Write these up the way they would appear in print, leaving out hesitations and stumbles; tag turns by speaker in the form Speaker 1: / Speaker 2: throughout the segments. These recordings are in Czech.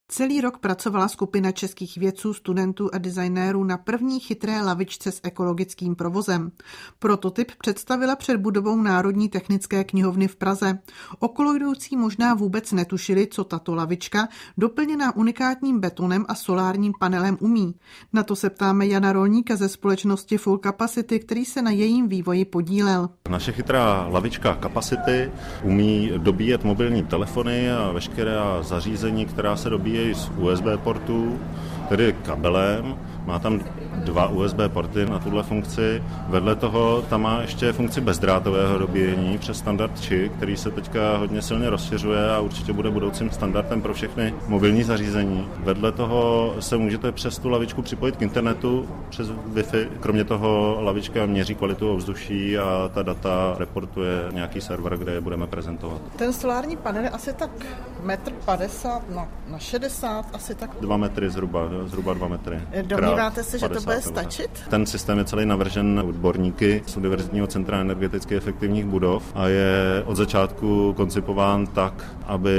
Speaker 1: Celý rok pracovala skupina českých vědců, studentů a designérů na první chytré lavičce s ekologickým provozem. Prototyp představila před budovou Národní technické knihovny v Praze. Okolojdoucí možná vůbec netušili, co tato lavička, doplněná unikátním betonem a solárním panelem, umí. Na to se ptáme Jana Rolníka ze společnosti Full Capacity, který se na jejím vývoji podílel.
Speaker 2: Naše chytrá lavička Capacity umí dobíjet mobilní telefony a veškerá zařízení, která se dobíjejí z USB portů, tedy kabelem. Má tam 2 USB porty na tuhle funkci. Vedle toho tam má ještě funkci bezdrátového dobíjení přes standard Qi, který se teďka hodně silně rozšiřuje a určitě bude budoucím standardem pro všechny mobilní zařízení. Vedle toho se můžete přes tu lavičku připojit k internetu přes Wi-Fi. Kromě toho lavička měří kvalitu ovzduší a ta data reportuje nějaký server, kde je budeme prezentovat.
Speaker 1: Ten solární panel je asi tak 1,50 m na 60, asi tak
Speaker 2: 2 metry zhruba 2 metry.
Speaker 1: Domníváte se, že to bude stačit?
Speaker 2: Ten systém je celý navržen odborníky z Univerzitního centra energeticky efektivních budov a je od začátku koncipován tak, aby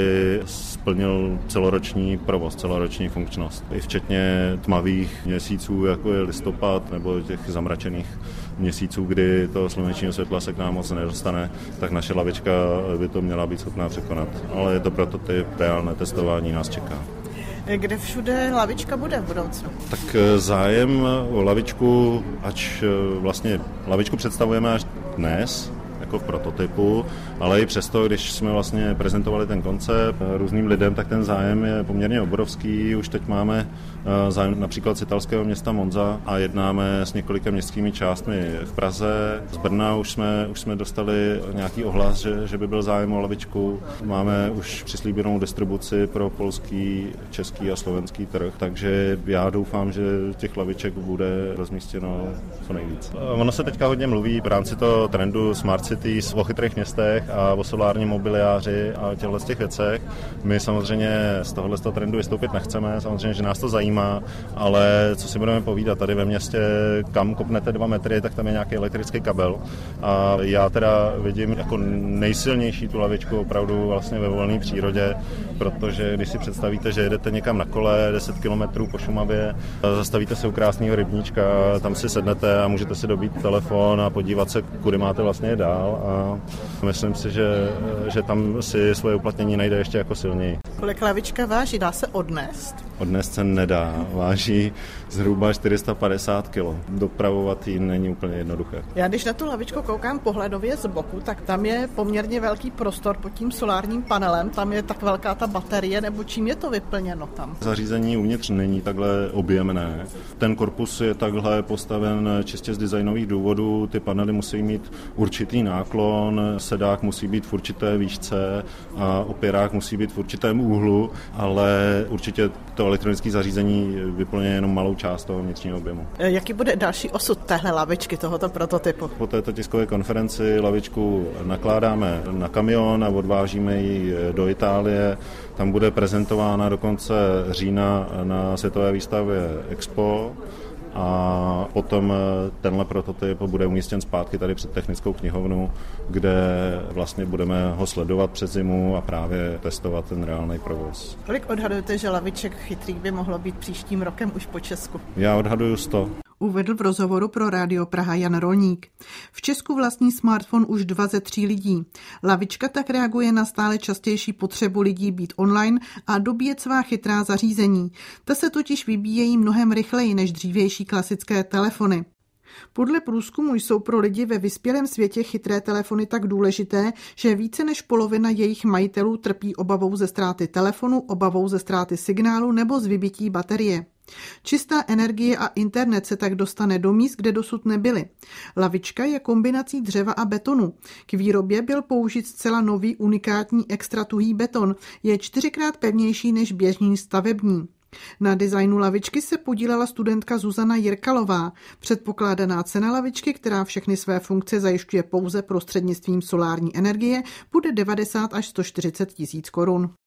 Speaker 2: splnil celoroční provoz, celoroční funkčnost. I včetně tmavých měsíců, jako je listopad, nebo těch zamračených měsíců, kdy to slunečního světla se k nám moc nedostane, tak naše lavička by to měla být schopná překonat. Ale je to prototyp, reálné testování nás čeká.
Speaker 1: Kde všude lavička bude v budoucnu?
Speaker 2: Tak zájem o lavičku, ač vlastně lavičku představujeme až dnes, jako v prototypu, ale i přesto, když jsme vlastně prezentovali ten koncept různým lidem, tak ten zájem je poměrně obrovský. Už teď máme zájem například z italského města Monza a jednáme s několika městskými částmi v Praze. Z Brna už jsme dostali nějaký ohlas, že by byl zájem o lavičku. Máme už přislíbenou distribuci pro polský, český a slovenský trh, takže já doufám, že těch laviček bude rozmístěno co nejvíc. Ono se teďka hodně mluví v rámci toho trendu Smart Cities o chytrých městech a o solárním mobiliáři a těchto těch věcech. My samozřejmě z tohoto trendu vystoupit nechceme, samozřejmě, že nás to zajímá, ale co si budeme povídat, tady ve městě, kam kopnete 2 metry, tak tam je nějaký elektrický kabel a já teda vidím jako nejsilnější tu lavičku opravdu vlastně ve volné přírodě, protože když si představíte, že jedete někam na kole 10 kilometrů po Šumavě, zastavíte se u krásného rybníčka, tam si sednete a můžete si dobít telefon a podívat se, kudy máte vlastně dál a myslím si, že tam si svoje uplatnění najde ještě jako silněji.
Speaker 1: Kolik lavička váží? Dá se odnést?
Speaker 2: Odnést se nedá. Váží zhruba 450 kg. Dopravovat ji není úplně jednoduché.
Speaker 1: Já když na tu lavičku koukám pohledově z boku, tak tam je poměrně velký prostor pod tím solárním panelem. Tam je tak velká ta baterie, nebo čím je to vyplněno tam?
Speaker 2: Zařízení uvnitř není takhle objemné. Ten korpus je takhle postaven čistě z designových důvodů. Ty panely musí mít určitý náklon, sedák musí být v určité výšce a opěrák musí být v určitém úhlu, ale určitě to elektronické zařízení vyplňuje jenom malou část toho vnitřního objemu.
Speaker 1: Jaký bude další osud téhle lavičky, tohoto prototypu?
Speaker 2: Po této tiskové konferenci lavičku nakládáme na kamion a odvážíme ji do Itálie. Tam bude prezentována do konce října na světové výstavě Expo. A potom tenhle prototyp bude umístěn zpátky tady před technickou knihovnu, kde vlastně budeme ho sledovat přes zimu a právě testovat ten reálný provoz.
Speaker 1: Kolik odhadujete, že laviček chytrých by mohlo být příštím rokem už po Česku?
Speaker 2: Já odhaduju 100.
Speaker 1: Uvedl v rozhovoru pro Rádio Praha Jan Rolník. V Česku vlastní smartphone už 2 ze 3 lidí. Lavička tak reaguje na stále častější potřebu lidí být online a dobíjet svá chytrá zařízení. Ta se totiž vybíjejí mnohem rychleji než dřívější klasické telefony. Podle průzkumu jsou pro lidi ve vyspělém světě chytré telefony tak důležité, že více než polovina jejich majitelů trpí obavou ze ztráty telefonu, obavou ze ztráty signálu nebo z vybití baterie. Čistá energie a internet se tak dostane do míst, kde dosud nebyly. Lavička je kombinací dřeva a betonu. K výrobě byl použit zcela nový unikátní extra tuhý beton. Je 4krát pevnější než běžný stavební. Na designu lavičky se podílela studentka Zuzana Jirkalová. Předpokládaná cena lavičky, která všechny své funkce zajišťuje pouze prostřednictvím solární energie, bude 90 až 140 tisíc korun.